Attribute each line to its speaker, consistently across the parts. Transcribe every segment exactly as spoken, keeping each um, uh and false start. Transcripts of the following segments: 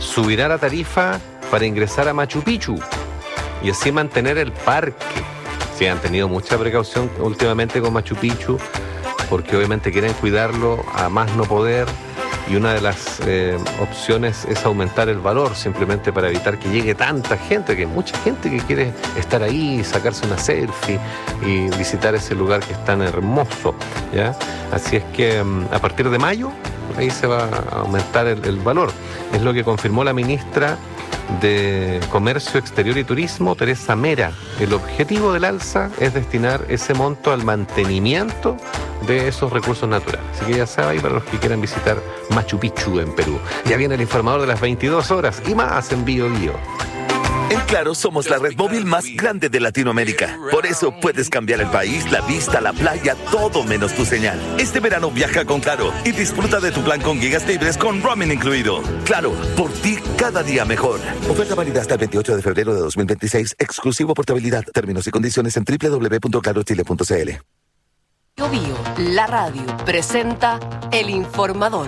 Speaker 1: subirá la tarifa para ingresar a Machu Picchu y así mantener el parque. Sí, han tenido mucha precaución últimamente con Machu Picchu porque obviamente quieren cuidarlo a más no poder, y una de las eh, opciones es aumentar el valor simplemente para evitar que llegue tanta gente, que hay mucha gente que quiere estar ahí, sacarse una selfie y visitar ese lugar que es tan hermoso, ¿ya? Así es que a partir de mayo ahí se va a aumentar el, el valor. Es lo que confirmó la ministra de Comercio Exterior y Turismo, Teresa Mera. El objetivo del alza es destinar ese monto al mantenimiento de esos recursos naturales. Así que ya saben, para los que quieran visitar Machu Picchu en Perú. Ya viene el informador de las veintidós horas y más en Bio Bio.
Speaker 2: En Claro somos la red móvil más grande de Latinoamérica. Por eso puedes cambiar el país, la vista, la playa, todo menos tu señal. Este verano viaja con Claro y disfruta de tu plan con gigas libres con roaming incluido. Claro, por ti cada día mejor. Oferta válida hasta el veintiocho de febrero de dos mil veintiséis. Exclusivo portabilidad. Términos y condiciones en doble u doble u doble u punto claro chile punto c l.
Speaker 3: Bio Bio, la radio, presenta El Informador.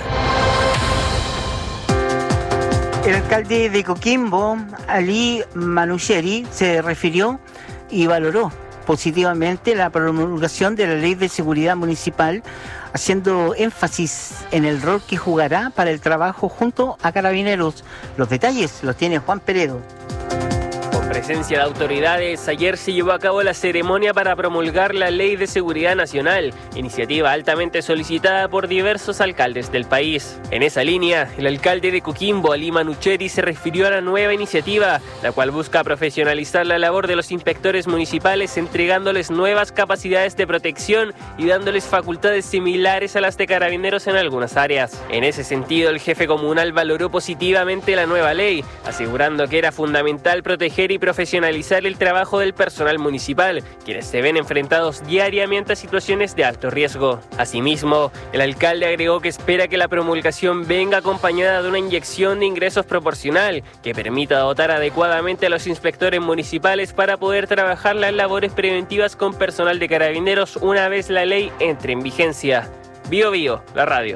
Speaker 4: El alcalde de Coquimbo, Ali Manucheri, se refirió y valoró positivamente la promulgación de la Ley de Seguridad Municipal, haciendo énfasis en el rol que jugará para el trabajo junto a Carabineros. Los detalles los tiene Juan Peredo.
Speaker 5: Con presencia de autoridades, ayer se llevó a cabo la ceremonia para promulgar la Ley de Seguridad Nacional, iniciativa altamente solicitada por diversos alcaldes del país. En esa línea, el alcalde de Coquimbo, Ali Manucheri, se refirió a la nueva iniciativa, la cual busca profesionalizar la labor de los inspectores municipales, entregándoles nuevas capacidades de protección y dándoles facultades similares a las de Carabineros en algunas áreas. En ese sentido, el jefe comunal valoró positivamente la nueva ley, asegurando que era fundamental proteger y profesionalizar el trabajo del personal municipal, quienes se ven enfrentados diariamente a situaciones de alto riesgo. Asimismo, el alcalde agregó que espera que la promulgación venga acompañada de una inyección de ingresos proporcional que permita dotar adecuadamente a los inspectores municipales para poder trabajar las labores preventivas con personal de Carabineros una vez la ley entre en vigencia. Bio Bio, la radio.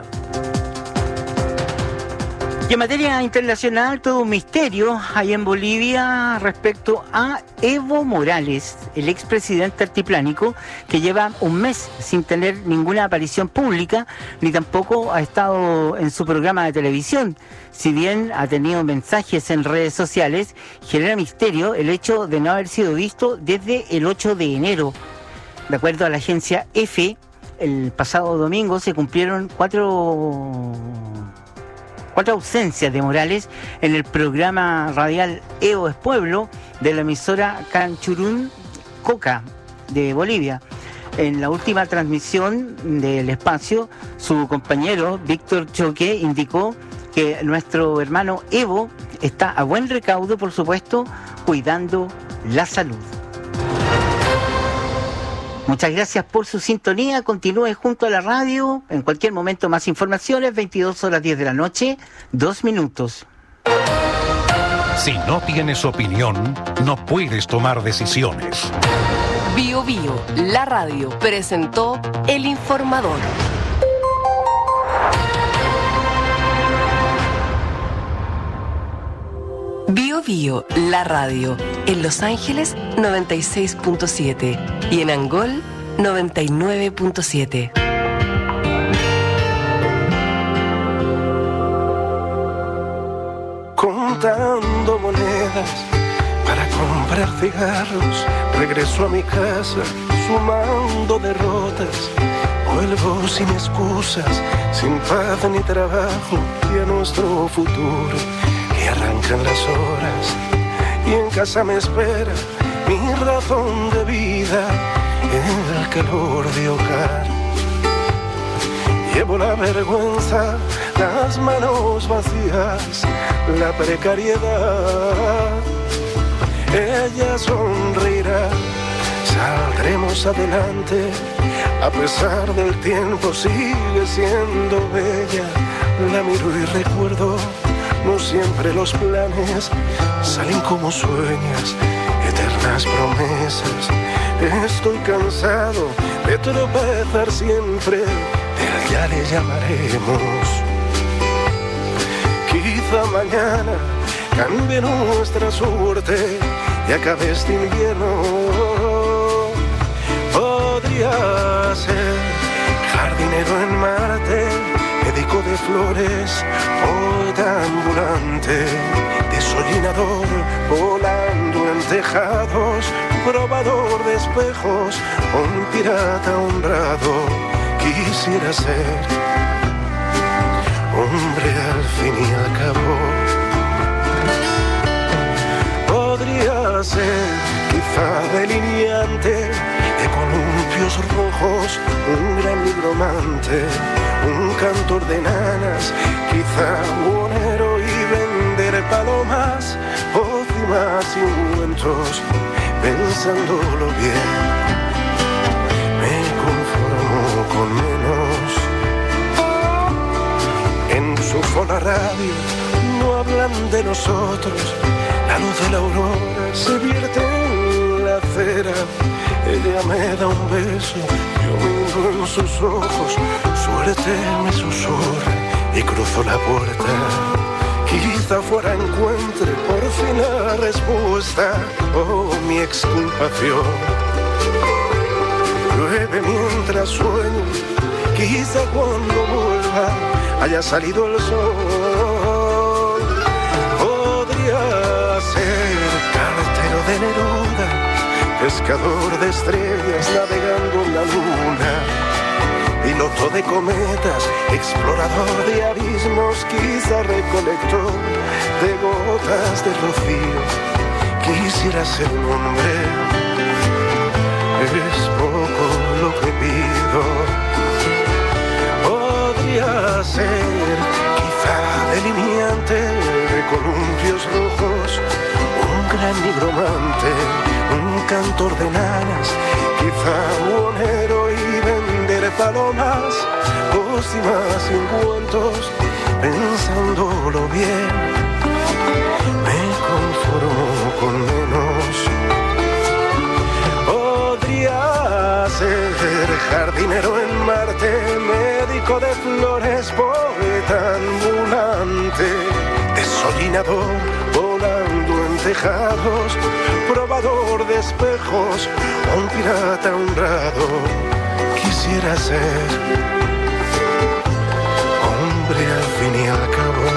Speaker 4: Y en materia internacional, todo un misterio hay en Bolivia respecto a Evo Morales, el expresidente altiplánico, que lleva un mes sin tener ninguna aparición pública, ni tampoco ha estado en su programa de televisión. Si bien ha tenido mensajes en redes sociales, genera misterio el hecho de no haber sido visto desde el ocho de enero. De acuerdo a la agencia EFE, el pasado domingo se cumplieron cuatro... cuatro ausencias de Morales en el programa radial Evo es Pueblo de la emisora Canchurún Coca de Bolivia. En la última transmisión del espacio, su compañero Víctor Choque indicó que nuestro hermano Evo está a buen recaudo, por supuesto, cuidando la salud. Muchas gracias por su sintonía. Continúe junto a la radio. En cualquier momento más informaciones. veintidós horas diez de la noche, dos minutos.
Speaker 6: Si no tienes opinión, no puedes tomar decisiones.
Speaker 3: Bio Bio, la radio, presentó El Informador. Bio Bio, la radio, en Los Ángeles noventa y seis punto siete y en Angol noventa y nueve punto siete.
Speaker 7: Contando monedas para comprar cigarros, regreso a mi casa sumando derrotas. Vuelvo sin excusas, sin paz ni trabajo, y a nuestro futuro que arrancan las horas. Y en casa me espera mi razón de vida, el calor de hogar. Llevo la vergüenza, las manos vacías, la precariedad. Ella sonreirá, saldremos adelante. A pesar del tiempo sigue siendo bella. La miro y recuerdo, no siempre los planes salen como sueñas, eternas promesas. Estoy cansado de tropezar siempre, pero ya le llamaremos. Quizá mañana cambie nuestra suerte y acabe este invierno. Podría ser jardinero en Marte, médico de flores, poeta ambulante, desollinador, volando en tejados, probador de espejos, un pirata honrado. Quisiera ser hombre al fin y al cabo. Podría ser quizá delineante de columpios rojos, un gran nigromante, un cantor de nanas, quizá buonero y vender palomas, pócimas y ungüentos, pensándolo bien, me conformo con menos. En su Fola Radio no hablan de nosotros, la luz de la aurora se vierte en la acera. Ella me da un beso, yo miro en sus ojos, suerte me susurra y cruzo la puerta. Quizá fuera encuentre por fin la respuesta, oh mi exculpación. Llueve mientras sueño, quizá cuando vuelva haya salido el sol. Podría ser cartero de Neruda, pescador de estrellas navegando en la luna, piloto de cometas, explorador de abismos, quizá recolector de gotas de rocío. Quisiera ser un hombre, es poco lo que pido. Podría ser quizá delineante de columpios rojos, un gran nigromante, un cantor de nanas, quizá buonero y vender palomas, pócimas y ungüentos, pensándolo bien, me conformo con menos. Podría ser jardinero en Marte, médico de flores, poeta ambulante, desollinador, volando en tejados, probador de espejos, un pirata honrado. Quisiera ser hombre al fin y al cabo.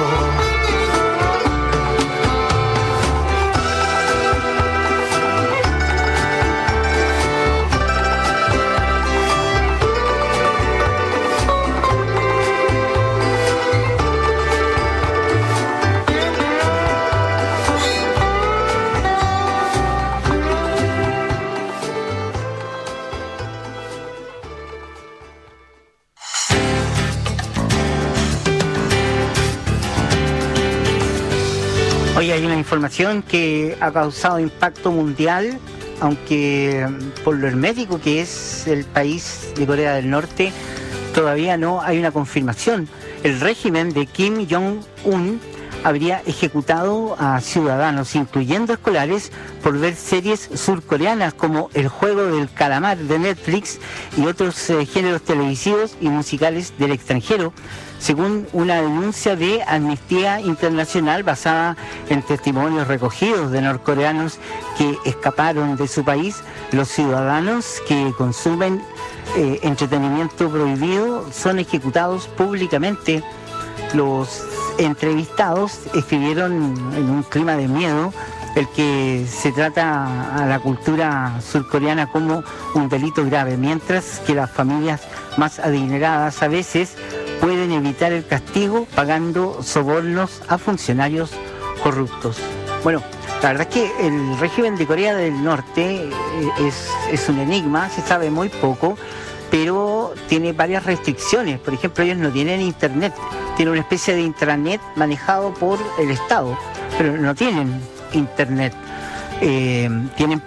Speaker 4: Hoy hay una información que ha causado impacto mundial, aunque por lo hermético que es el país de Corea del Norte, todavía no hay una confirmación. El régimen de Kim Jong-un habría ejecutado a ciudadanos, incluyendo escolares, por ver series surcoreanas como El Juego del Calamar de Netflix y otros eh, géneros televisivos y musicales del extranjero, según una denuncia de Amnistía Internacional basada en testimonios recogidos de norcoreanos que escaparon de su país. Los ciudadanos que consumen eh, entretenimiento prohibido son ejecutados públicamente. Los entrevistados escribieron en un clima de miedo el que se trata a la cultura surcoreana como un delito grave, mientras que las familias más adineradas a veces pueden evitar el castigo pagando sobornos a funcionarios corruptos. Bueno, la verdad es que el régimen de Corea del Norte es, es un enigma, se sabe muy poco, pero tiene varias restricciones. Por ejemplo, ellos no tienen internet, tienen una especie de intranet manejado por el Estado, pero no tienen internet. Eh, tienen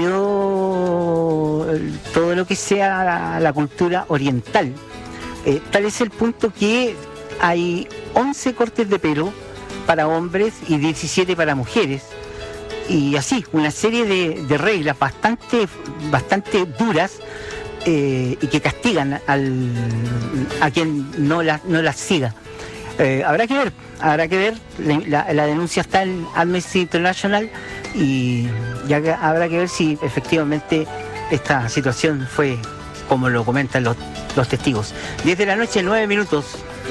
Speaker 4: prohibido todo lo que sea la, la cultura oriental. Eh, tal es el punto que hay once cortes de pelo para hombres y diecisiete para mujeres. Y así, una serie de, de reglas bastante, bastante duras eh, y que castigan al, a quien no las no las siga. Eh, habrá que ver, habrá que ver. La, la denuncia está en Amnesty International y ya que habrá que ver si efectivamente esta situación fue como lo comentan los, los testigos. diez de la noche, nueve minutos.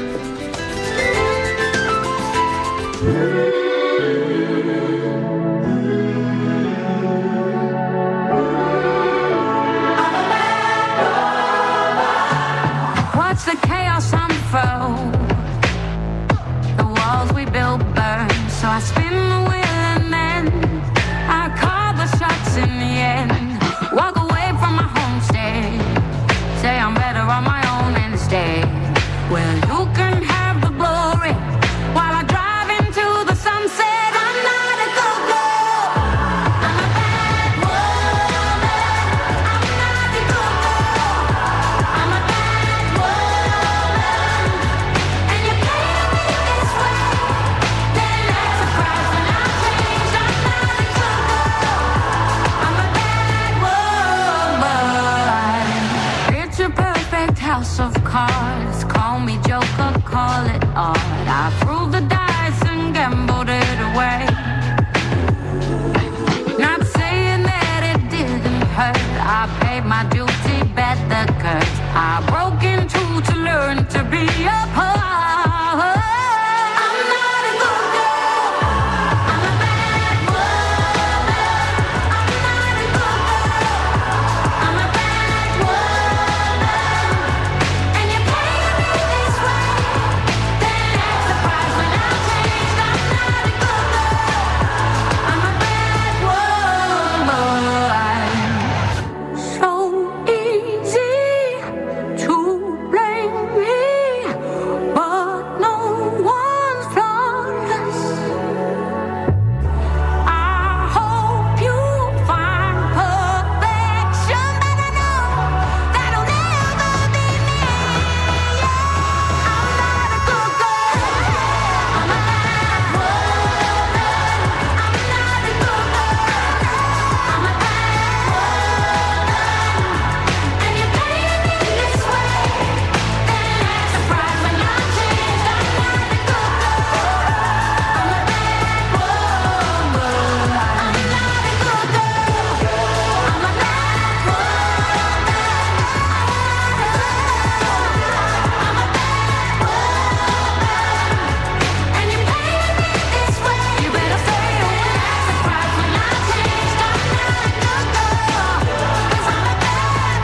Speaker 8: Watch the chaos unfold. The walls we built burn, so I spin the wheel and then I call the shots in the end. Walk away from my homestead, say I'm better on my own instead. Well, you can have the glory while I drive into the sunset. I'm not a go-go, I'm a bad woman. I'm not a go-go, I'm a bad woman. And you play me this way, then act surprised when I change. I'm not a go-go, I'm a bad woman. It's a perfect house of cards. Call me Joker, call it art. I threw the dice and gambled it away. Not saying that it didn't hurt. I paid my duty, bet the curse. I broke into to learn to be a part. I'm not a good girl, I'm a bad woman. I'm not a good girl, I'm a bad woman. And you play me this way, then act surprised when I changed. I'm not a good girl, I'm a bad woman. So easy to blame me, but no one's flawless. I hope you find perfection, but I know that'll never be me. I'm not a good girl, I'm a bad woman. I'm not a good girl, I'm a bad woman. And you play me this way, then act surprised when I change. I'm not a good girl, I'm a bad woman. I'm not a good girl, I'm a bad woman. I'm a bad woman. And you play me this way, you better stay away. Act surprised when I change. I'm not a good girl, 'cause I'm a bad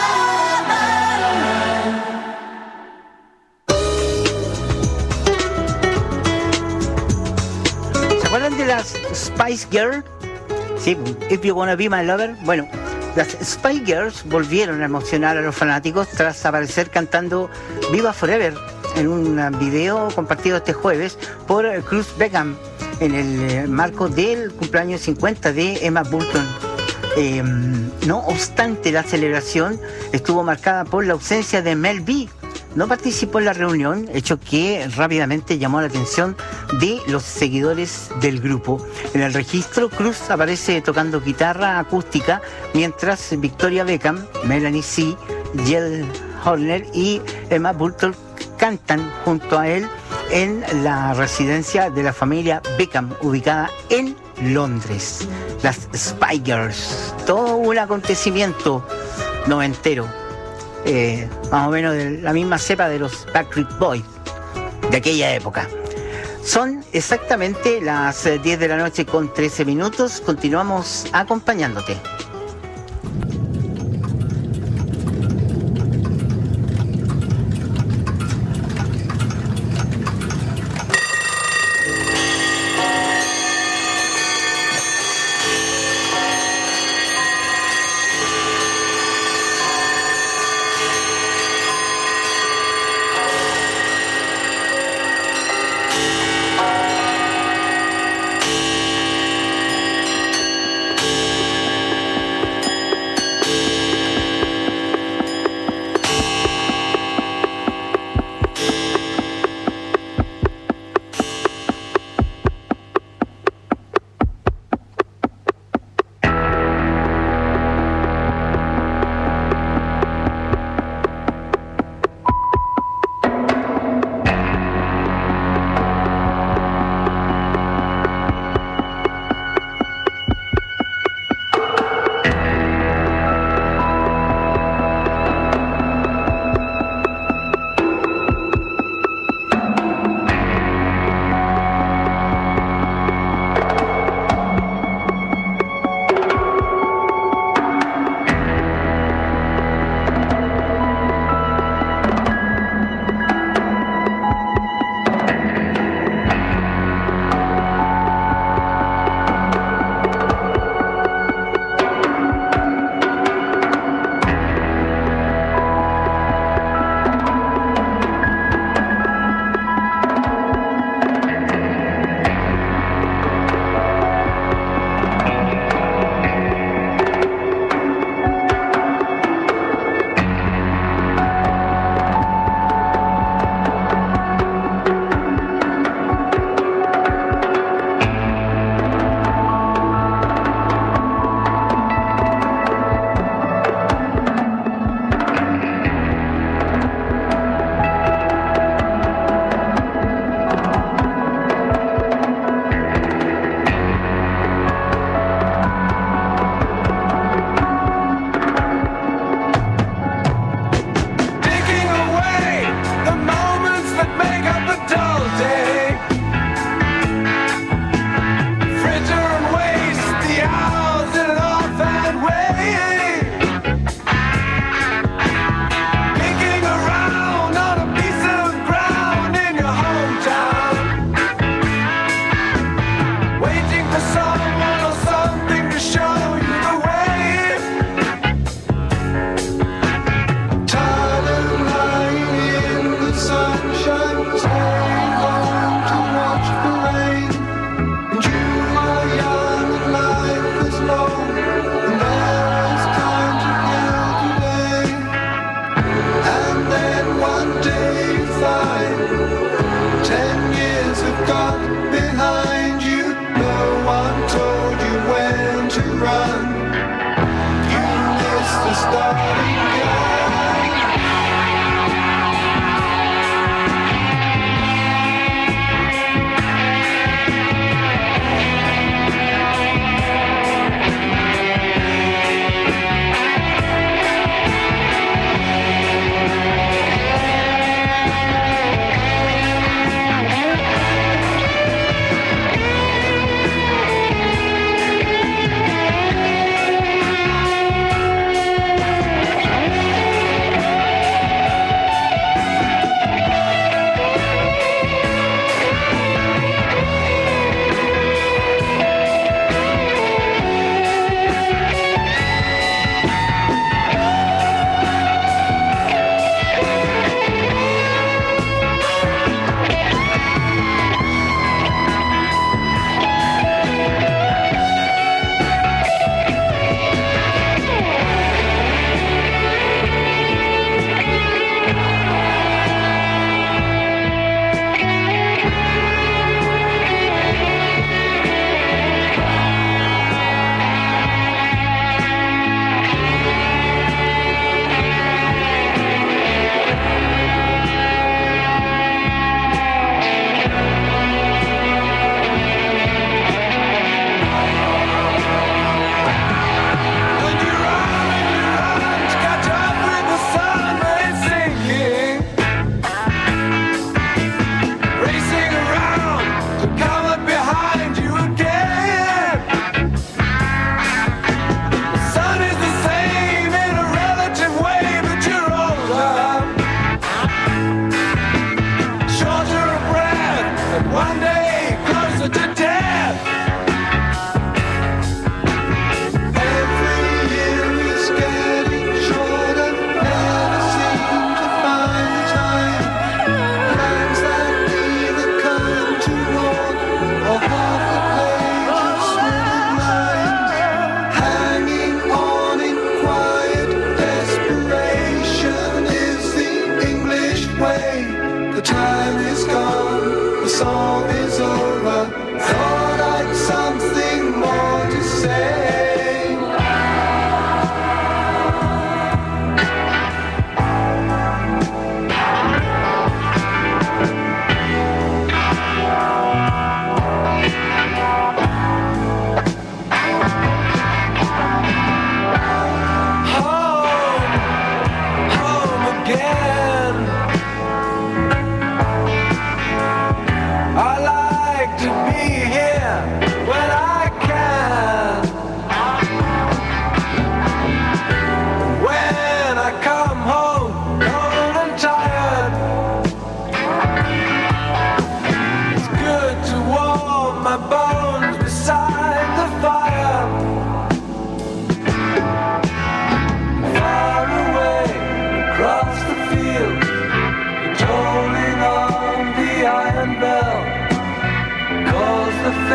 Speaker 8: woman.
Speaker 4: ¿Se acuerdan de las Spice Girls? Sí, If You Wanna Be My Lover. Bueno, las Spice Girls volvieron a emocionar a los fanáticos tras aparecer cantando Viva Forever en un video compartido este jueves por Cruz Beckham en el eh, marco del cumpleaños cincuenta de Emma Bunton. Eh, no obstante, la celebración estuvo marcada por la ausencia de Mel B. No participó en la reunión, hecho que rápidamente llamó la atención de los seguidores del grupo. En el registro, Cruz aparece tocando guitarra acústica, mientras Victoria Beckham, Melanie C., Jill Horner y Emma Bunton cantan junto a él en la residencia de la familia Beckham, ubicada en Londres. Las Spice Girls, todo un acontecimiento noventero. Eh, más o menos de la misma cepa de los Backstreet Boys de aquella época. Son exactamente las diez de la noche con trece minutos. Continuamos acompañándote.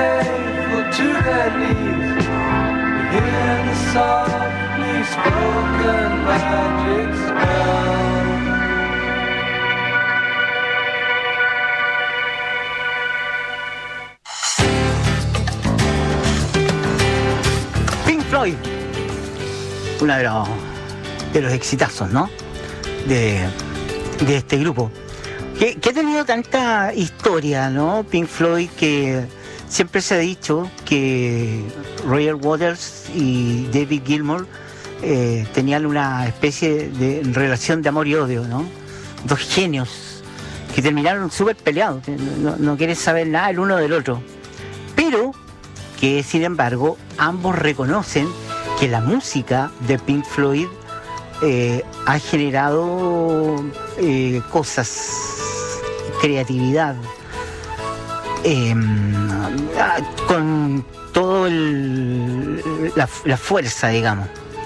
Speaker 7: faithful to their knees. Hear the softly spoken magic spell.
Speaker 4: Pink Floyd, uno de los, de los exitazos, ¿no? De, de este grupo. Que, que ha tenido tanta historia, ¿no? Pink Floyd, que siempre se ha dicho que Roger Waters y David Gilmour eh, tenían una especie de relación de amor y odio, ¿no? Dos genios que terminaron súper peleados, no, no quieren saber nada el uno del otro. Pero que, sin embargo, ambos reconocen que la música de Pink Floyd eh, ha generado eh, cosas, creatividad, eh, con todo el, la, la fuerza, digamos.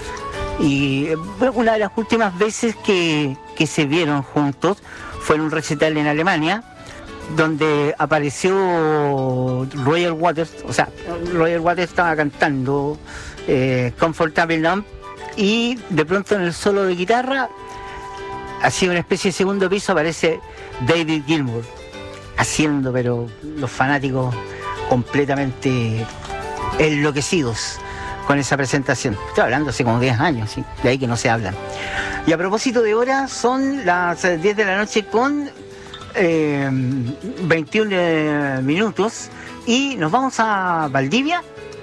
Speaker 4: Y bueno, una de las últimas veces que, que se vieron juntos fue en un recital en Alemania, donde apareció Roger Waters. O sea, Roger Waters estaba cantando eh, Comfortable Numb, y de pronto en el solo de guitarra, así una especie de segundo piso, aparece David Gilmour haciendo, pero los fanáticos completamente enloquecidos con esa presentación. Estoy hablando hace como diez años, ¿sí? De ahí que no se hablan. Y a propósito de horas, son las diez de la noche con eh, veintiún minutos, y nos vamos a Valdivia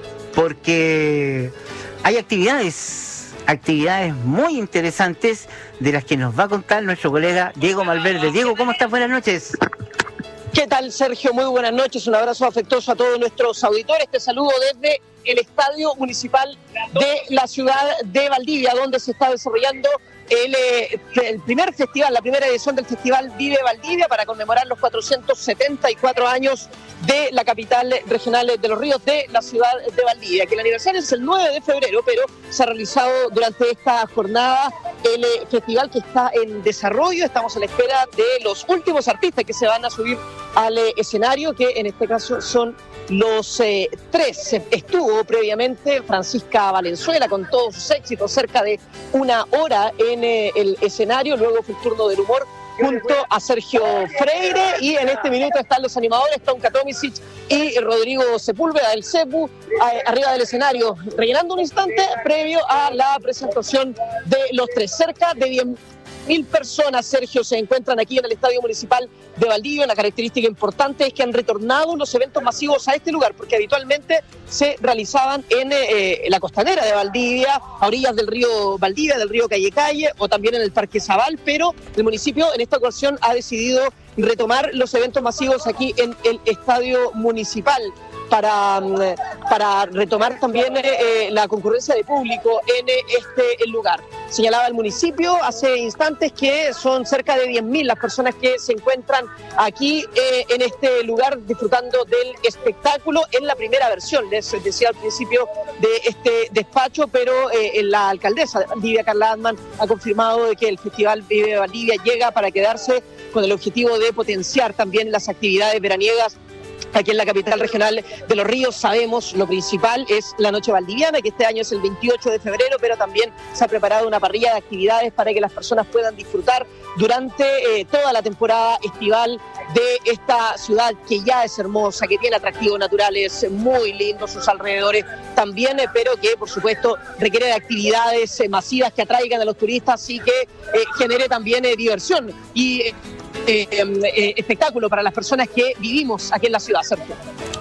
Speaker 4: porque hay actividades, actividades muy interesantes de las que nos va a contar nuestro colega Diego Malverde. Diego, ¿cómo estás? Buenas noches.
Speaker 9: ¿Qué tal, Sergio? Muy buenas noches, un abrazo afectuoso a todos nuestros auditores. Te saludo desde el Estadio Municipal de la ciudad de Valdivia, donde se está desarrollando el, eh, el primer festival, la primera edición del Festival Vive Valdivia, para conmemorar los cuatrocientos setenta y cuatro años de la capital regional de Los Ríos, de la ciudad de Valdivia, que el aniversario es el nueve de febrero, pero se ha realizado durante esta jornada el eh, festival, que está en desarrollo. Estamos a la espera de los últimos artistas que se van a subir al eh, escenario, que en este caso son los eh, tres. Estuvo previamente Francisca Valenzuela con todos sus éxitos, cerca de una hora en eh, el escenario. Luego fue el turno del humor junto a Sergio Freire, y en este minuto están los animadores Tonka Tomisic y Rodrigo Sepúlveda del Cepu eh, arriba del escenario, rellenando un instante previo a la presentación de los tres. Cerca de diez mil personas, Sergio, se encuentran aquí en el Estadio Municipal de Valdivia. Una característica importante es que han retornado los eventos masivos a este lugar, porque habitualmente se realizaban en eh, la costanera de Valdivia, a orillas del río Valdivia, del río Calle Calle, o también en el Parque Zabal, pero el municipio en esta ocasión ha decidido retomar los eventos masivos aquí en el Estadio Municipal, para, para retomar también eh, la concurrencia de público en eh, este lugar. Señalaba el municipio hace instantes que son cerca de diez mil las personas que se encuentran aquí eh, en este lugar disfrutando del espectáculo en la primera versión. Les decía al principio de este despacho, pero eh, la alcaldesa de Valdivia, Carla Adman, ha confirmado de que el Festival Vive Valdivia llega para quedarse, con el objetivo de potenciar también las actividades veraniegas aquí en la capital regional de Los Ríos. Sabemos, lo principal es la Noche Valdiviana, que este año es el veintiocho de febrero, pero también se ha preparado una parrilla de actividades para que las personas puedan disfrutar durante eh, toda la temporada estival de esta ciudad, que ya es hermosa, que tiene atractivos naturales muy lindos, sus alrededores también, eh, pero que por supuesto requiere de actividades eh, masivas que atraigan a los turistas y que eh, genere también eh, diversión y eh, Eh, eh, espectáculo para las personas que vivimos aquí en la ciudad, Sergio.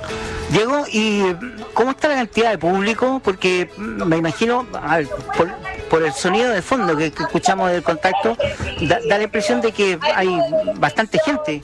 Speaker 4: Diego, ¿y cómo está la cantidad de público? Porque me imagino, a ver, por, por el sonido de fondo que, que escuchamos del contacto, da, da la impresión de que hay bastante gente.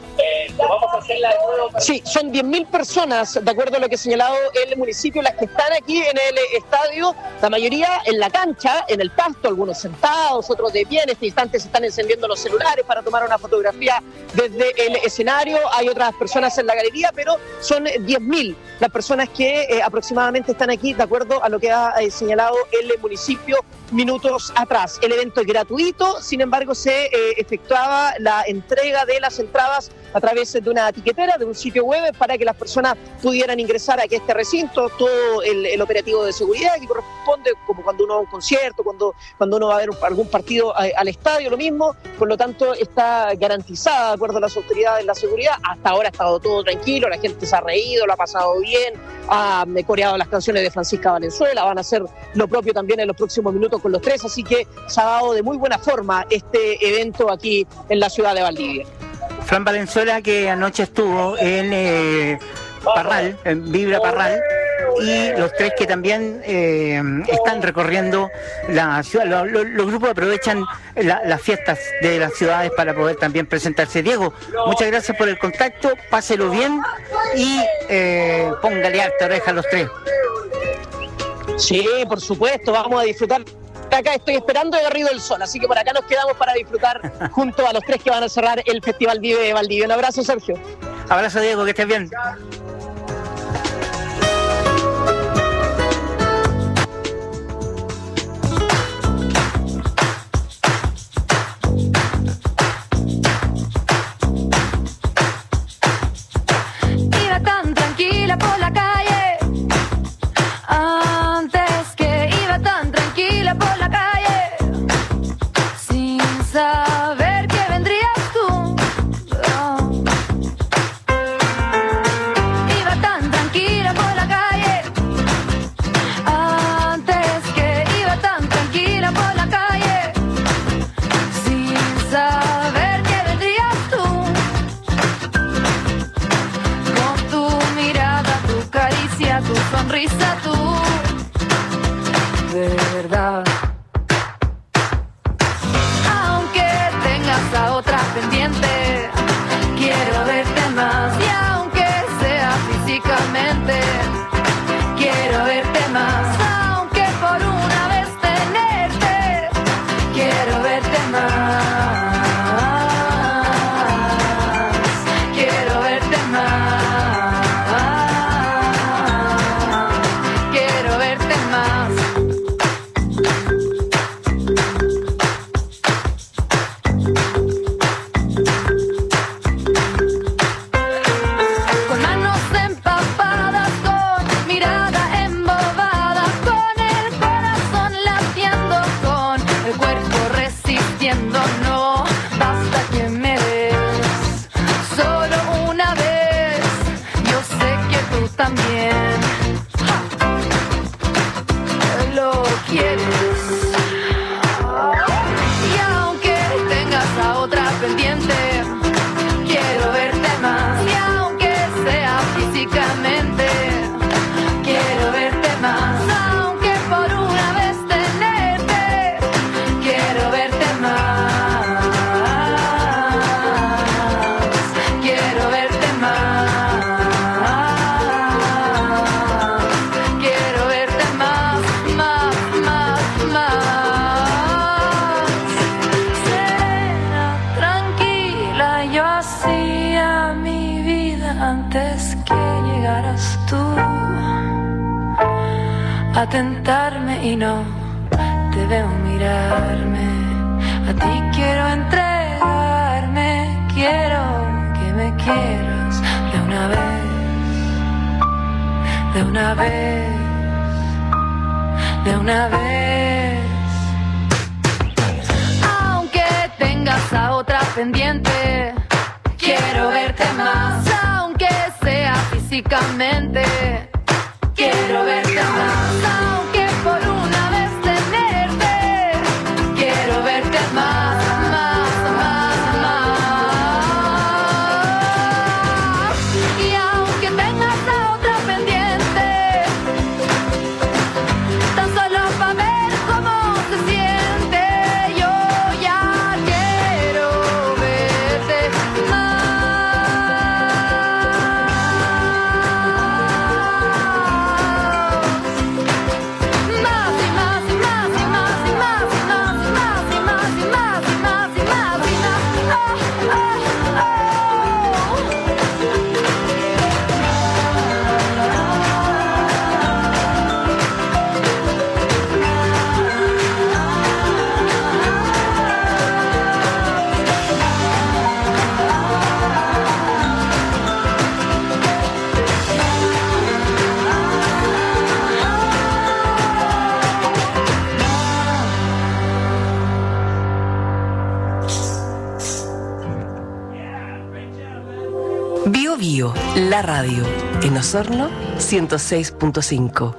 Speaker 9: Sí, son diez mil personas, de acuerdo a lo que ha señalado el municipio, las que están aquí en el estadio, la mayoría en la cancha, en el pasto, algunos sentados, otros de pie. En este instante se están encendiendo los celulares para tomar una fotografía desde el escenario. Hay otras personas en la galería, pero son diez mil las personas que eh, aproximadamente están aquí, de acuerdo a lo que ha eh, señalado el municipio minutos atrás. El evento es gratuito, sin embargo se eh, efectuaba la entrega de las entradas a través de una etiquetera, de un sitio web, para que las personas pudieran ingresar aquí a este recinto, todo el, el operativo de seguridad que corresponde, como cuando uno va a un concierto, cuando, cuando uno va a ver algún partido a, al estadio, lo mismo. Por lo tanto, está garantizada, de acuerdo a las autoridades, la seguridad. Hasta ahora ha estado todo tranquilo, la gente se ha reído, lo ha pasado bien, ha coreado las canciones de Francisca Valenzuela, van a hacer lo propio también en los próximos minutos con los tres, así que se ha dado de muy buena forma este evento aquí en la ciudad de Valdivia.
Speaker 4: Fran Valenzuela, que anoche estuvo en eh, Parral, en Vibra Parral, y los tres que también eh, están recorriendo la ciudad. Los, los, los grupos aprovechan la, las fiestas de las ciudades para poder también presentarse. Diego, muchas gracias por el contacto, páselo bien y eh, póngale harta oreja a los tres.
Speaker 9: Sí, por supuesto, vamos a disfrutar. Acá estoy esperando y agarrido el sol, así que por acá nos quedamos para disfrutar junto a los tres que van a cerrar el Festival Vive de Valdivia. Un abrazo, Sergio.
Speaker 4: Abrazo, Diego, que estés bien.
Speaker 8: Iba tan tranquila por la calle, antes que iba tan tranquila por la calle, sin saber que vendrías tú. Oh. Iba tan tranquila por la calle, antes que iba tan tranquila por la calle, sin saber que vendrías tú. Con tu mirada, tu caricia, tu sonrisa, tú, de verdad. Aunque tengas a otra pendiente, quiero verte más. Y aunque sea físicamente, quiero verte más. Aunque por una vez tenerte, quiero verte más. Quiero verte más. Quiero verte más. Con manos empapadas, con mirada embobada, con el corazón latiendo, con el cuerpo resistiendo. No basta que me des solo una vez, yo sé que tú también lo quieres. Y aunque tengas a otra pendiente, quiero verte más. Y aunque sea físicamente, quiero verte más. Aunque por una vez tenerte, quiero verte más. Quiero verte más. Quiero verte más, más, más, más. Serena, tranquila, yo hacía mi vida antes que llegaras tú a tentarme y no te veo mirarme. A ti quiero entregarme, quiero que me quieras de una vez, de una vez, de una vez. Aunque tengas a otra pendiente, quiero verte más. Aunque sea físicamente, quiero verte más. Aunque por una vez tenerte, quiero verte más, más, más, más. Y aunque tengas a otra pendiente, tan solo para ver cómo se siente, yo ya quiero verte más.
Speaker 3: la radio, en Osorno ciento seis punto cinco.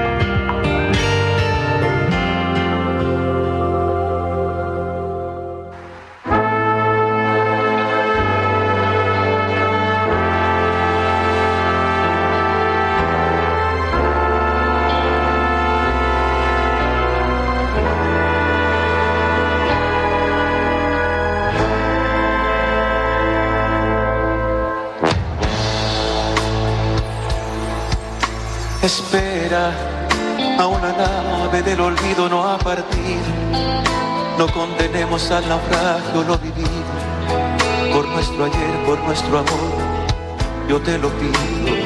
Speaker 7: Espera, a una nave del olvido no a partir. No condenemos al naufragio lo vivido. Por nuestro ayer, por nuestro amor, yo te lo pido.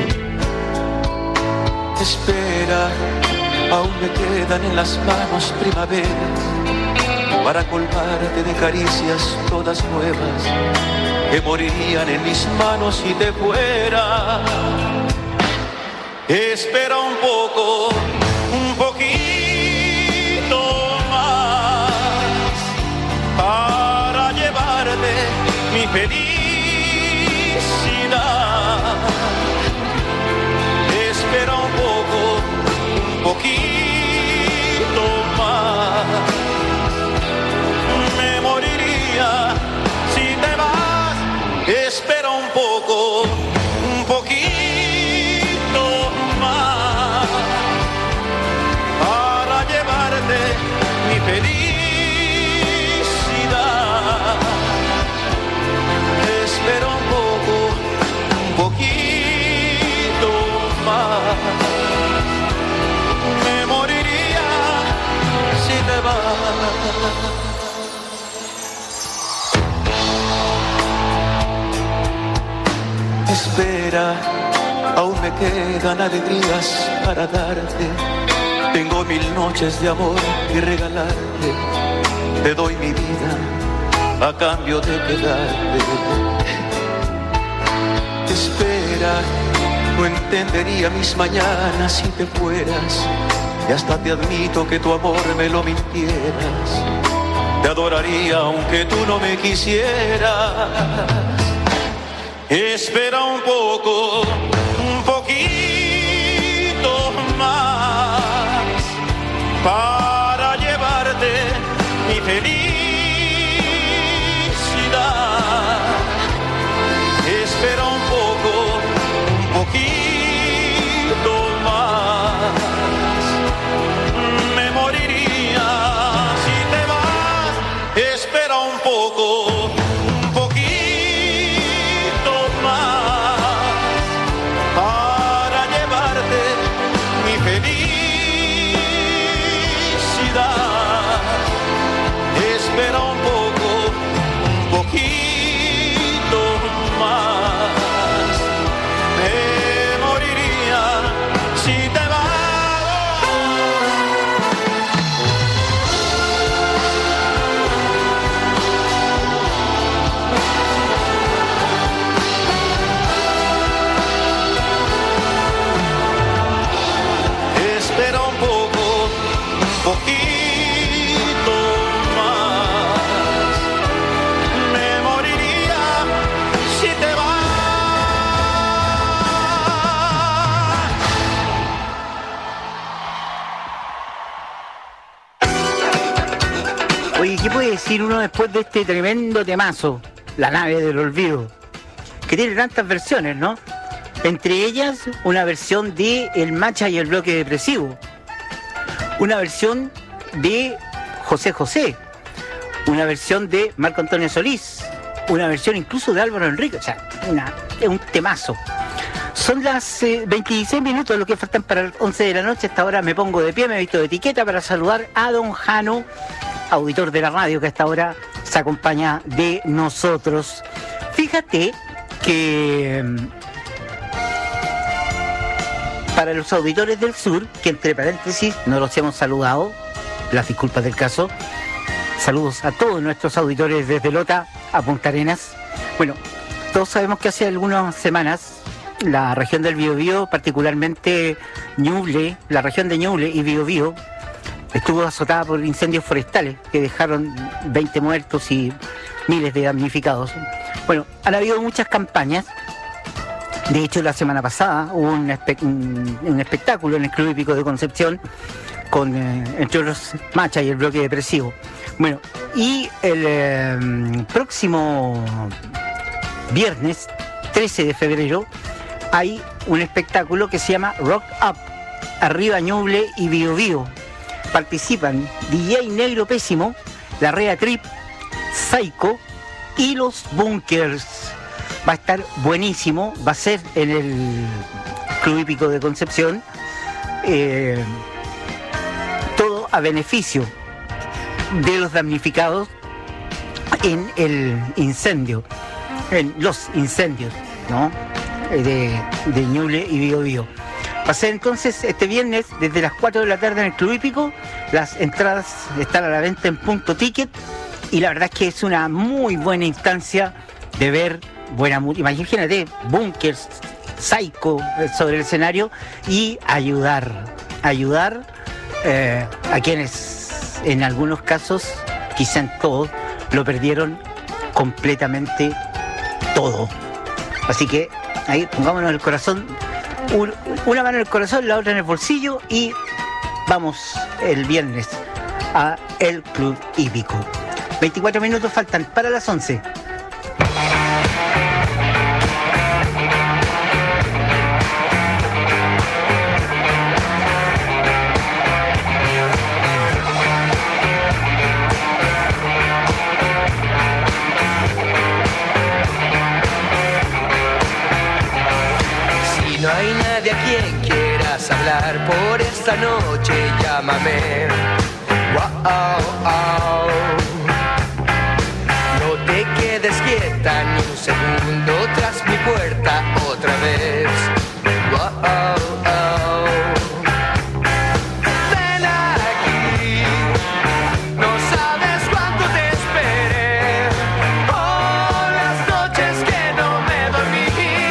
Speaker 7: Espera, aún me quedan en las manos primaveras para colmarte de caricias todas nuevas que morirían en mis manos si te fuera. Espera un poco, un poquito más para llevarte mi felicidad. Espera un poco, un poquito más. Me moriría si te vas. Espera un poco, un poquito mi felicidad. Espera un poco, un poquito más. Me moriría si te vas. Espera, aún me quedan alegrías para darte. Tengo mil noches de amor y regalarte. Te doy mi vida a cambio de quedarte. Espera, no entendería mis mañanas si te fueras. Y hasta te admito que tu amor me lo mintieras. Te adoraría aunque tú no me quisieras. Espera un poco, un poquito más para llevarte mi felicidad. Espera un poco, un poquito más. Me moriría si te vas. Espera un poco, un poquito más para llevarte mi felicidad. Espera un poco, un poquito más. Me moriría si te vas. Espera un poco, un poquito más. Me moriría si te
Speaker 4: Oye, ¿qué puede decir uno después de este tremendo temazo? La nave del olvido. Que tiene tantas versiones, ¿no? Entre ellas, una versión de El Macha y el Bloque Depresivo. Una versión de José José. Una versión de Marco Antonio Solís. Una versión incluso de Álvaro Enrique. O sea, una, es un temazo. Son las eh, veintiséis minutos lo que faltan para las once de la noche. Hasta ahora me pongo de pie, me he visto de etiqueta para saludar a don Jano, auditor de la radio, que hasta ahora se acompaña de nosotros. Fíjate que para los auditores del sur, que entre paréntesis no los hemos saludado, las disculpas del caso, saludos a todos nuestros auditores desde Lota a Punta Arenas. Bueno, todos sabemos que hace algunas semanas la región del Biobío, particularmente Ñuble, la región de Ñuble y Biobío, estuvo azotada por incendios forestales que dejaron veinte muertos y miles de damnificados. Bueno, han habido muchas campañas De hecho, la semana pasada hubo un, espe- un, un espectáculo en el Club Hípico de Concepción con, eh, entre otros, Macha y el bloque depresivo. Bueno, y el eh, próximo viernes, trece de febrero, hay un espectáculo que se llama Rock Up, Arriba Ñuble y Bio Bio. Participan D J Negro Pésimo, La Rea Trip, Psycho y Los Bunkers. Va a estar buenísimo, va a ser en el Club Hípico de Concepción. Eh, todo a beneficio de los damnificados en el incendio, en los incendios, ¿no? de, de Ñuble y Bio Bio. Va a ser entonces este viernes desde las cuatro de la tarde en el Club Hípico. Las entradas están a la venta en Punto Ticket y la verdad es que es una muy buena instancia de ver buena música. Imagínate, Bunkers, Psycho sobre el escenario y ayudar, ayudar eh, a quienes en algunos casos, quizá en todos, lo perdieron completamente todo. Así que ahí pongámonos el corazón, un, una mano en el corazón, la otra en el bolsillo y vamos el viernes a el Club Hípico. veinticuatro minutos faltan para las once.
Speaker 10: No hay nadie a quien quieras hablar por esta noche, llámame. Wow, oh. No te quedes quieta ni un segundo tras mi puerta otra vez. Wow, oh. Ven aquí, no sabes cuánto te esperé. Oh, las noches que no me dormí.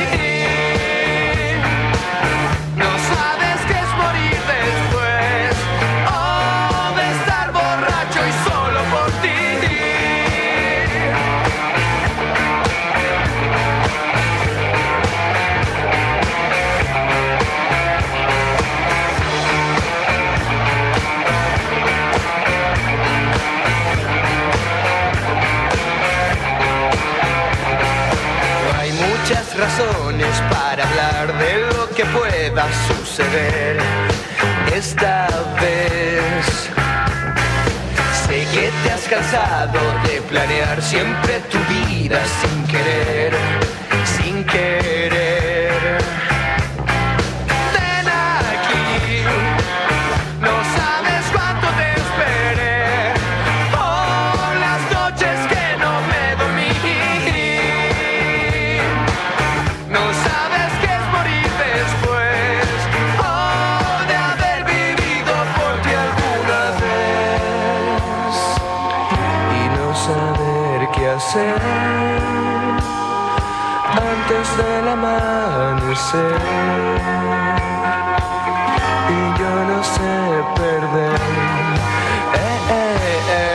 Speaker 10: Razones para hablar de lo que pueda suceder esta vez. Sé que te has cansado de planear siempre tu vida sin querer, sin querer. Ven aquí, no sabes cuánto te esperé. Oh, las noches que no me dormí. No sabes qué es morir después, oh, de haber vivido por ti alguna vez y no saber qué hacer antes del amanecer. Y yo no sé perder. Eh, eh, eh.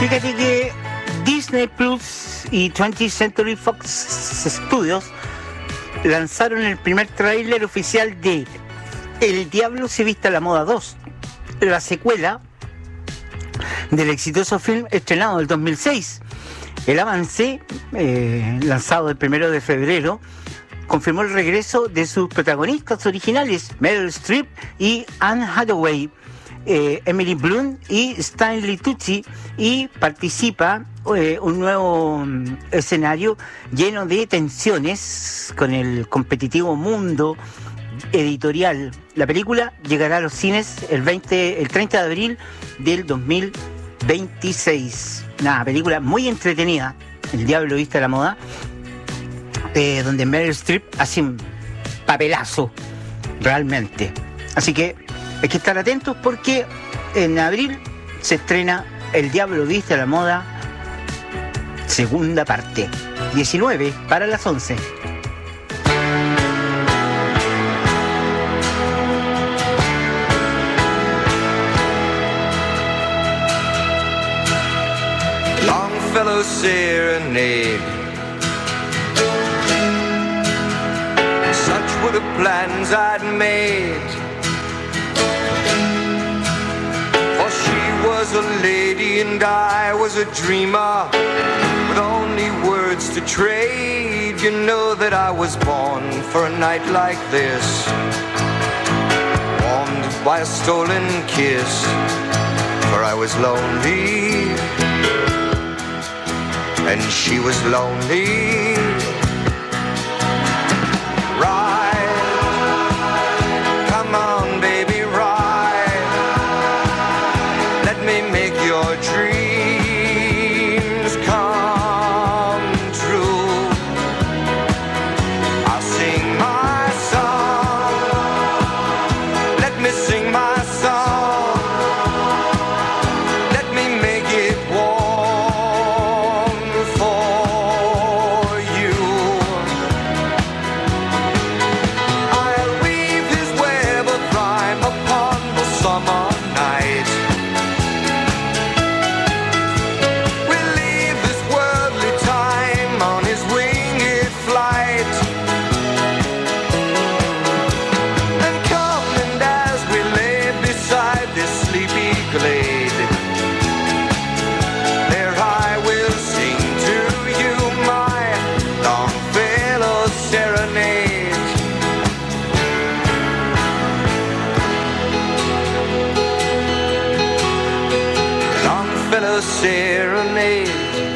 Speaker 4: Fíjate que Disney Plus y twentieth Century Fox Studios lanzaron el primer tráiler oficial de El Diablo se viste a la moda dos, la secuela del exitoso film estrenado en el dos mil seis. El avance, eh, lanzado el primero de febrero, confirmó el regreso de sus protagonistas originales, Meryl Streep y Anne Hathaway, eh, Emily Blunt y Stanley Tucci, y participa eh, un nuevo um, escenario lleno de tensiones con el competitivo mundo editorial. La película llegará a los cines el, veinte, el treinta de abril del dos mil veintiséis. Una película muy entretenida, El Diablo viste a la moda, eh, donde Meryl Streep hace un papelazo realmente. Así que hay que estar atentos porque en abril se estrena El Diablo viste a la moda, segunda parte, diecinueve para las once.
Speaker 10: Longfellow serenade. Such were the plans I'd made. For she was a lady and I was a dreamer, with only words to trade. You know that I was born for a night like this, warmed by a stolen kiss. For I was lonely and she was lonely. Ride, come on baby, ride. Let me make your dreams come true. I'll sing my song, let me sing my song. Let me make it warm. Serenade.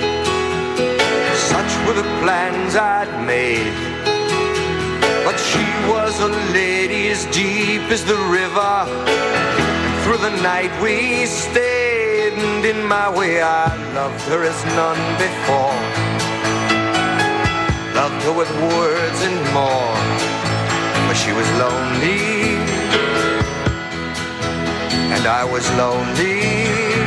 Speaker 10: Such were the plans I'd made, but she was a lady as deep as the river. And through the night we stayed, and in my way I loved her as none before. Loved her with words and more, for she was lonely and I was lonely.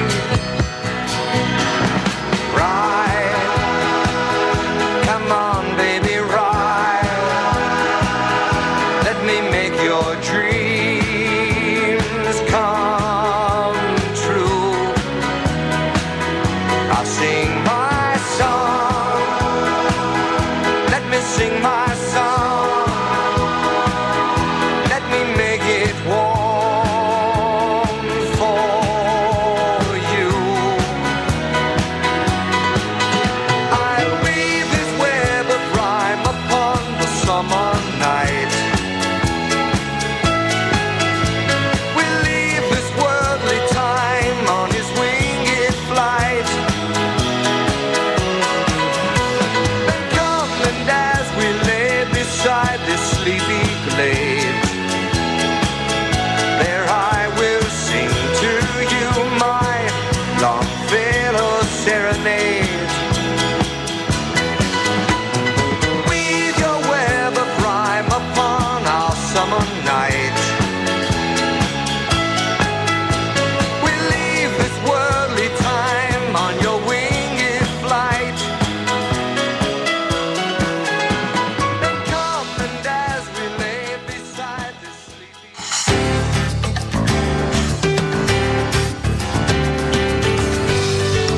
Speaker 10: Ride, come on baby, ride. Let me make your dreams come true. I'll sing my song, let me sing my song. Let me make it warm for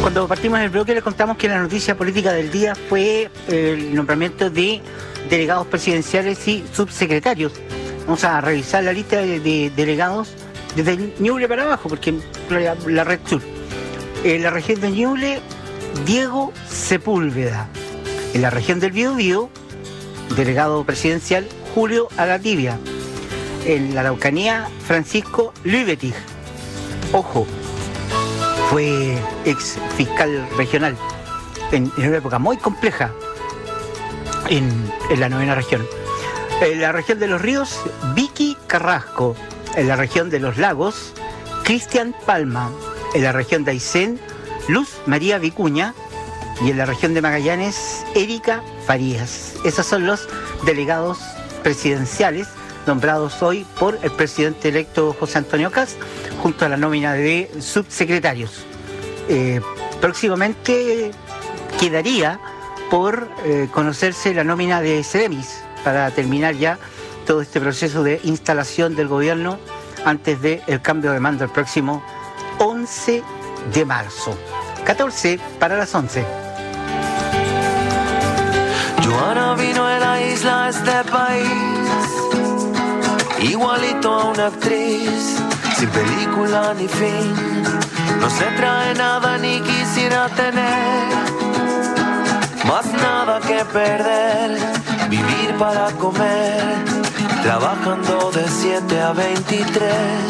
Speaker 4: Cuando partimos en el bloque les contamos que la noticia política del día fue el nombramiento de delegados presidenciales y subsecretarios. Vamos a revisar la lista de, de delegados desde Ñuble para abajo, porque la, la red sur. En la región de Ñuble, Diego Sepúlveda. En la región del Biobío, delegado presidencial Julio Alatibia. En la Araucanía, Francisco Lübetig. Ojo, fue ex fiscal regional en, en una época muy compleja en, en la novena región. En la región de los ríos, Vicky Carrasco. En la región de los lagos, Cristian Palma. En la región de Aysén, Luz María Vicuña. Y en la región de Magallanes, Erika Farías. Esos son los delegados presidenciales nombrados hoy por el presidente electo José Antonio Kast, junto a la nómina de subsecretarios. Eh, próximamente quedaría por eh, conocerse la nómina de Cedemis para terminar ya todo este proceso de instalación del gobierno antes del cambio de mando el próximo once de marzo. catorce para las once.
Speaker 10: Joana vino de la isla a este país, igualito a una actriz, sin película ni fin. No se trae nada ni quisiera tener, más nada que perder. Vivir para comer, trabajando de siete a veintitrés.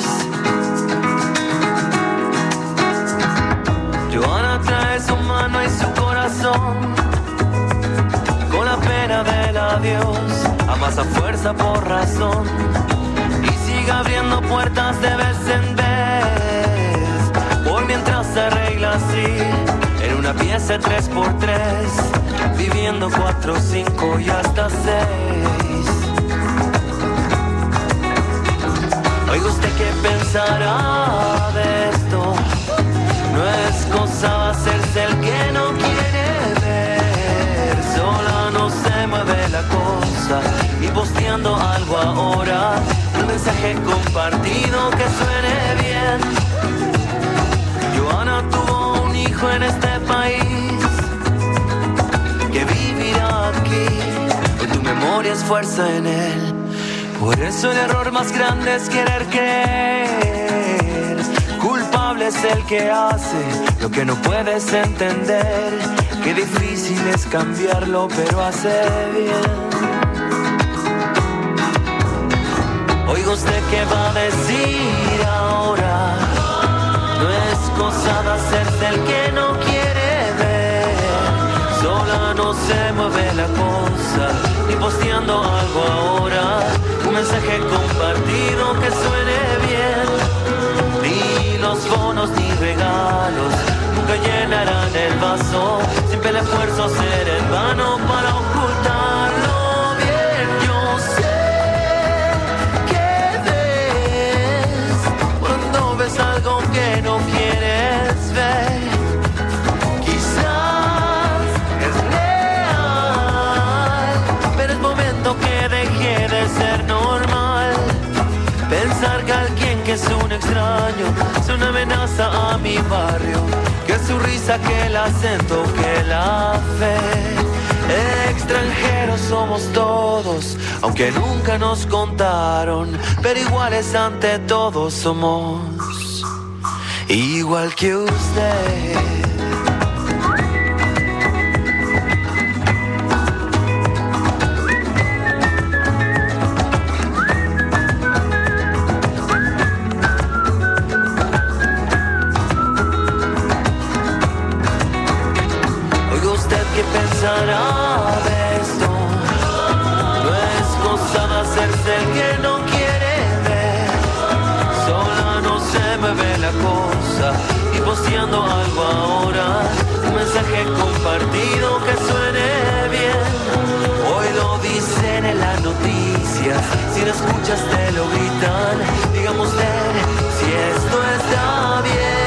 Speaker 10: Joana trae su mano y su corazón, con la pena del adiós, amasa fuerza por razón, y sigue abriendo puertas de vez en vez, por mientras se arregla así, en una pieza tres por tres, viviendo cuatro, cinco y hasta seis. Oiga usted qué pensará de esto, no es cosa hacerse el que no quiere ver, sola no se mueve la cosa, y posteando algo ahora, un mensaje compartido que suene bien. Joana tuvo un hijo en este país, que vivirá aquí, con tu memoria es fuerza en él, por eso el error más grande es querer creer, culpable es el que hace lo que no puedes entender, qué difícil es cambiarlo pero hace bien. Oiga usted qué va a decir ahora, no es cosa de hacerse el que no quiere ver, sola no se mueve la cosa, ni posteando algo ahora, un mensaje compartido que suene bien, ni los bonos ni regalos nunca llenarán el vaso, siempre el esfuerzo será en vano para ocultarlo. Algo que no quieres ver, quizás es real, pero es momento que deje de ser normal, pensar que alguien que es un extraño es una amenaza a mi barrio, que su risa, que el acento, que la fe. Extranjeros somos todos, aunque nunca nos contaron, pero iguales ante todo somos, igual que usted. Oiga usted qué pensará de esto, no es cosa de hacerse el que no quiere ver, sola no se mueve la cosa, y posteando algo ahora, un mensaje compartido que suene bien. Hoy lo dicen en las noticias, si lo escuchas te lo gritan, dígame usted si esto está bien.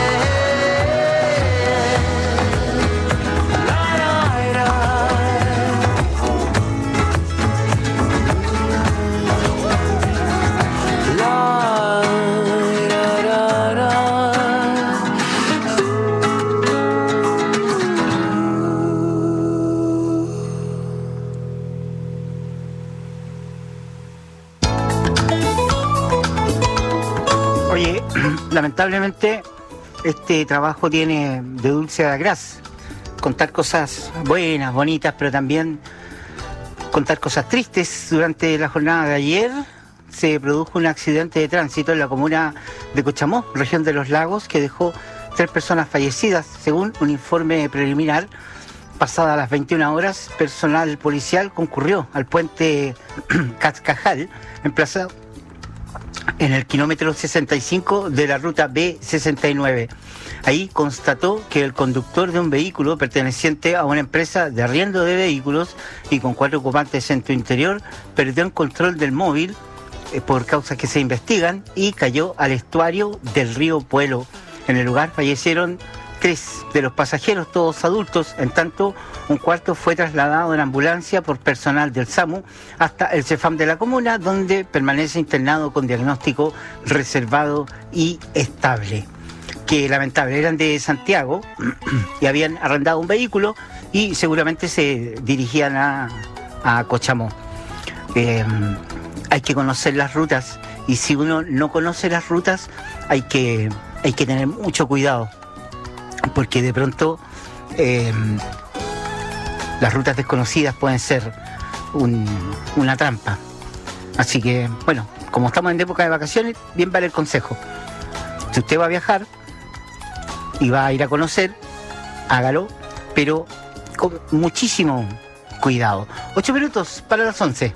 Speaker 4: lamentablemente este trabajo tiene de dulce a gras, contar cosas buenas, bonitas, pero también contar cosas tristes. Durante la jornada de ayer se produjo un accidente de tránsito en la comuna de Cochamó, región de los Lagos, que dejó tres personas fallecidas. Según un informe preliminar, pasadas las veintiuna horas, personal policial concurrió al puente Cascajal, emplazado en el kilómetro sesenta y cinco de la ruta B sesenta y nueve. Ahí constató que el conductor de un vehículo perteneciente a una empresa de arriendo de vehículos y con cuatro ocupantes en su interior perdió el control del móvil eh, por causas que se investigan y cayó al estuario del río Puelo. En el lugar fallecieron tres de los pasajeros, todos adultos. En tanto, un cuarto fue trasladado en ambulancia por personal del SAMU hasta el CEFAM de la comuna, donde permanece internado con diagnóstico reservado y estable. Que lamentable, eran de Santiago y habían arrendado un vehículo y seguramente se dirigían a, a Cochamó. Eh, hay que conocer las rutas, y si uno no conoce las rutas hay que, hay que tener mucho cuidado, porque de pronto eh, las rutas desconocidas pueden ser un, una trampa. Así que, bueno, como estamos en época de vacaciones, bien vale el consejo. Si usted va a viajar y va a ir a conocer, hágalo, pero con muchísimo cuidado. Ocho minutos para las once.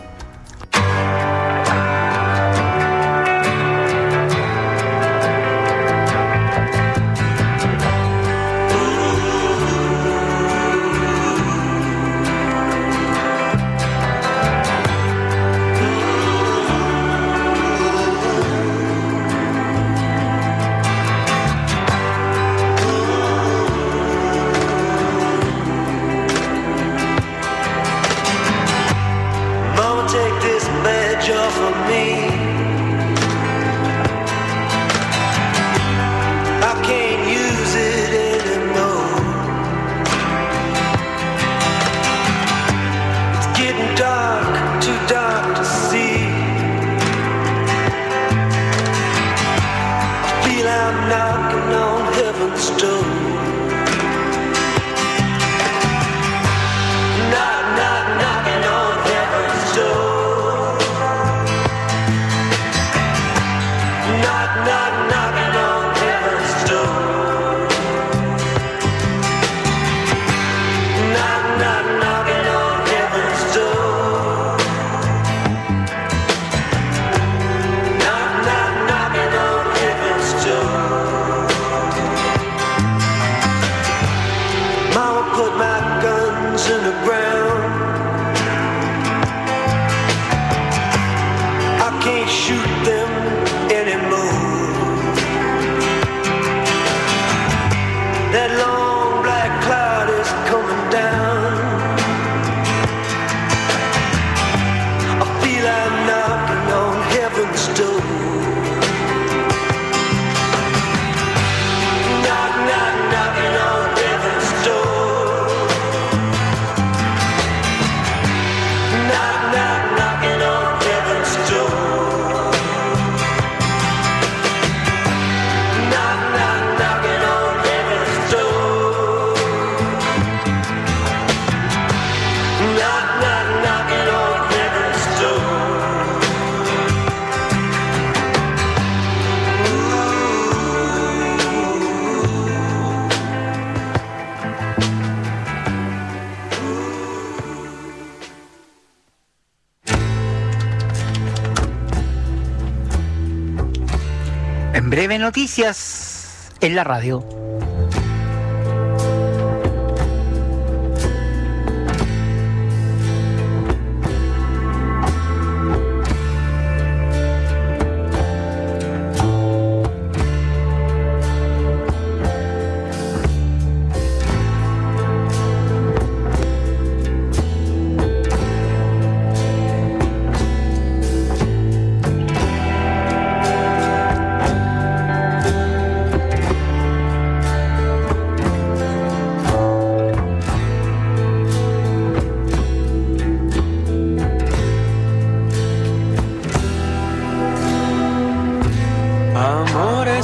Speaker 4: En breve noticias en la radio.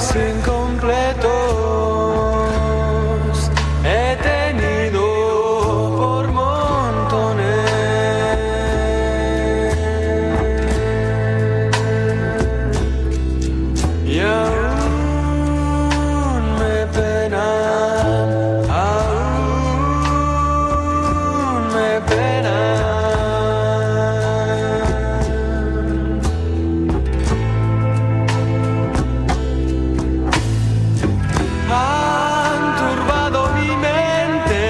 Speaker 10: amores incompletos he tenido por montones. Y aún me penan, aún me penan. Han turbado mi mente,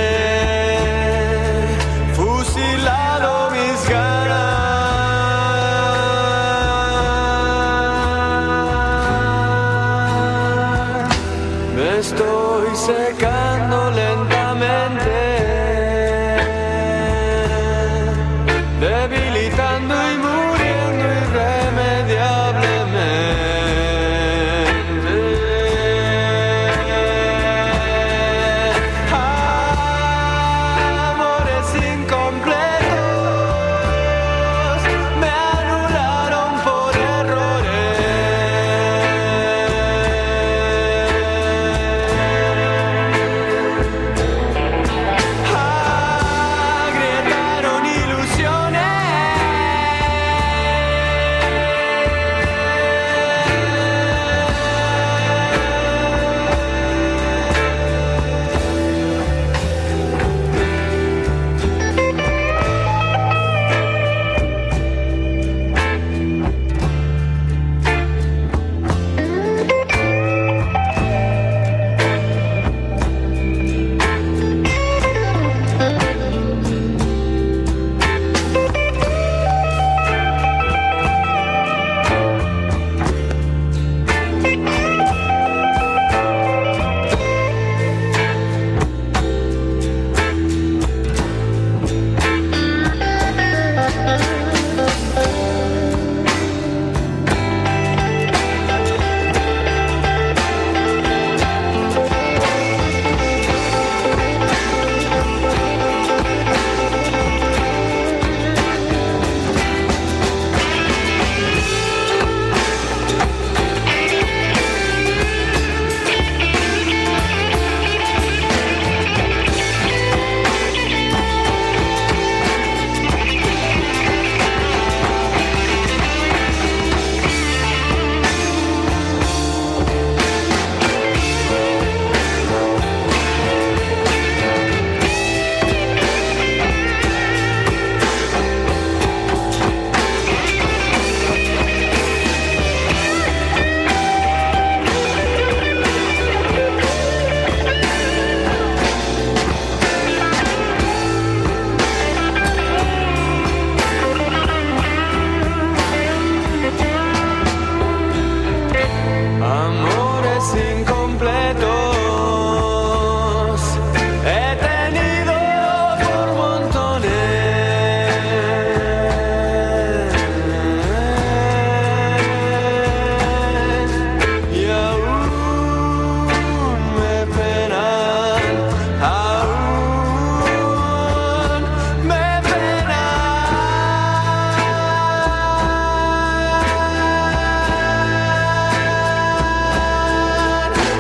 Speaker 10: fusilado mis ganas. Me estoy secando